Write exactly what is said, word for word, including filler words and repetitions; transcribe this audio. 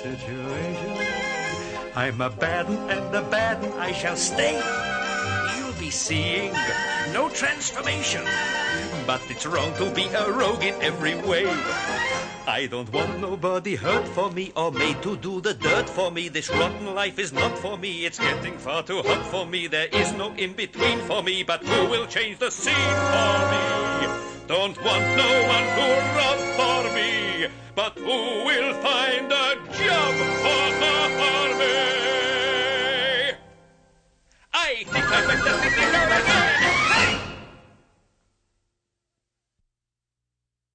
situation. I'm a bad un and a bad un I shall stay. You'll be seeing no transformation, but it's wrong to be a rogue in every way. I don't want nobody hurt for me or made to do the dirt for me. This rotten life is not for me. It's getting far too hot for me. There is no in-between for me. But who will change the scene for me? Don't want no one to rub for me. But who will find a